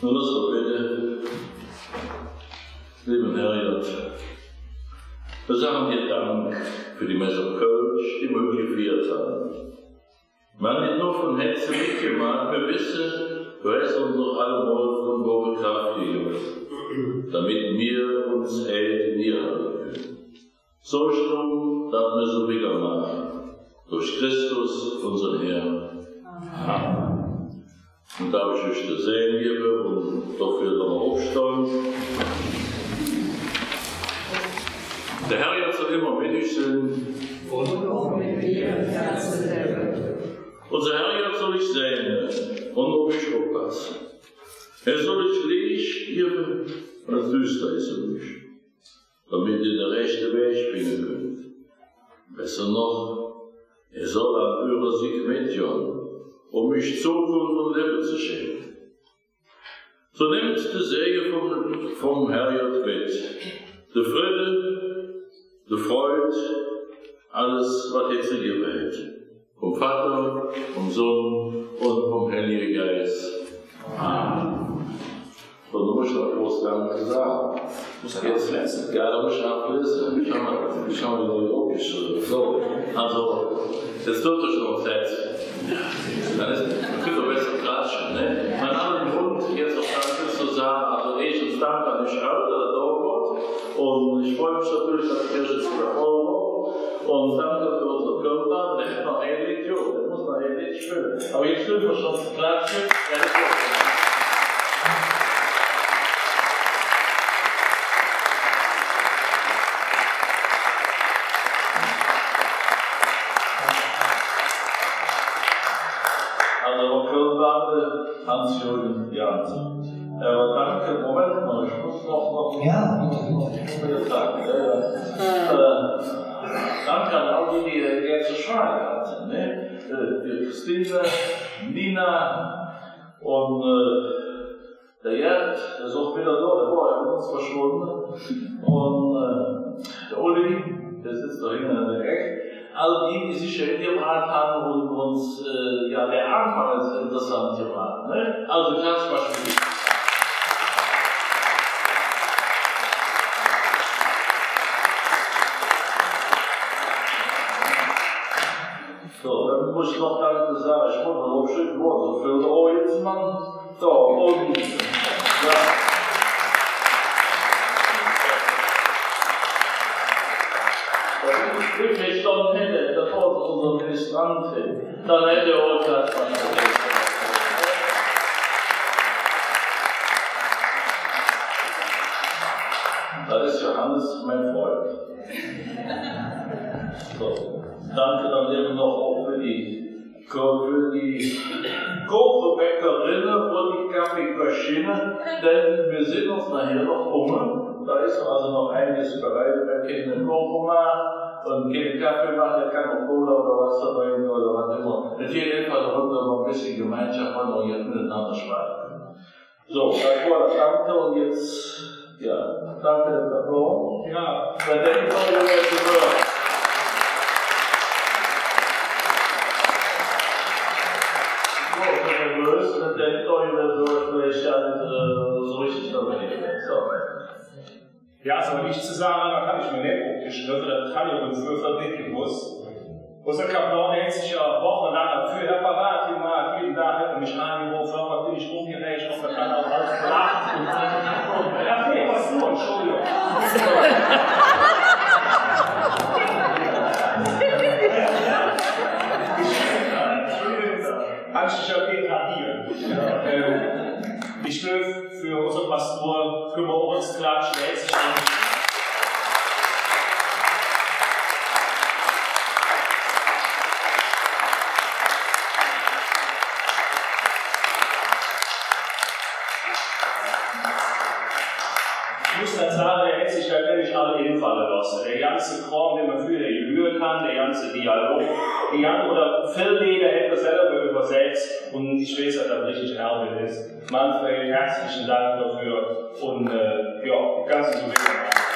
Nun ist so bitte, lieber Herr, wir sagen dir Dank für die Messe Kölsch, die wir gefeiert haben. Wir haben nicht nur von Herzen mitgemacht, wir wissen, du hast uns noch alle Wolf und Woche Kraft gegeben, damit wir uns in dir halten können. So stumm, dass wir so wieder machen, durch Christus, unseren Herrn. Amen. Und da ich euch das sehen gebe und dafür noch aufstehen. Der Herr jetzt soll immer mit euch sein. Und auch mit mir im Herzen der Welt. Unser Herr jetzt soll ich sehen und auf mich aufpassen. Er soll euch Licht geben, als düster ist für mich, damit ihr den rechten Weg finden könnt. Besser noch, er soll an eurer Sieg mitjagen, um mich Zukunft und Leben zu schenken. So nehmt die Segen vom Herrn mit, der Friede, der Freude, alles, was jetzt in ihr Welt. Vom Vater, vom Sohn und vom Heiligen Geist. Amen. So, du musst noch groß Danke sagen. Jetzt lesen. Ja, da musst du ablesen. Schau mal, wie du aufgeschrieben. So, also, jetzt tut euch noch setzen. Dann könnt ihr besser klatschen, ne? Man hat den Grund, jetzt auch Danke zu sagen, also erstens Dank an die Schraube, der Dorfgott. Und ich freue mich natürlich, dass die Kirche zu erfolgen. Und danke für unsere Körper, der hat noch ein Lied, der muss noch ein Lied spielen. Aber jetzt dürfen wir schon klatschen. Also, Körper, Hans-Jürgen Jansen. Aber danke, Moment mal, ich muss noch. Ja, bitte. Danke an all die jetzt Schweine hatten, ne? Die Christine, Nina und der Gerd, der ist auch wieder da, der war ja mit uns verschwunden. Und der Uli, der sitzt da hinten in der Ecke. All die sich hingebracht haben und uns, ja, der Anfang ist interessant gemacht, ne? Also, ganz wahrscheinlich. So, dann muss ich noch Danke sagen, ich wollte noch ein Stück Wort für den Ohitzmann. So, und ja. Wenn ich wirklich dann hätte, bevor unser Ministrant fällt, dann hätte er auch das Das ist Johannes, mein Freund. So. Danke dann eben noch auch für die Kuchenbäckerinnen und die Kaffeemaschine, denn wir sind uns nachher noch da ist also noch einiges bereit, wer einen Kuchen macht und keinen Kaffee macht, der kann auch Cola oder was dabei oder was immer. Mit jedem Fall darunter noch ein bisschen Gemeinschaft und auch jetzt miteinander schreiben. So, das war das Danke und jetzt, ja, danke der Applaus. Ja, bei der Information und denkt euch, wenn so ich so richtig dabei bin. Ja, also wenn ich zu sagen, da kann ich mir nicht aufgeschrieben, das kann ich uns für verdicken muss. Unser Kaplan hält sich ja wochenlang dafür parat gemacht, jeden Tag hat er mich angerufen, was bin ich umgerechnet, ob er kann auch alles belachen. Ja, nee, was nur, Entschuldigung. Kann ich dich ja degradieren. Ich will für unseren Pastor, für uns klatschen, der hält sich ich muss dann sagen, er hätte sich da nämlich alle hinfallen lassen. Der ganze Chor, den man früher hören kann, der ganze Dialog, die ganze, oder Phil, der hätte das selber übersetzt und ich weiß, dass das richtig Erbe ist. Manfred, herzlichen Dank dafür und ja, ganz so wichtig.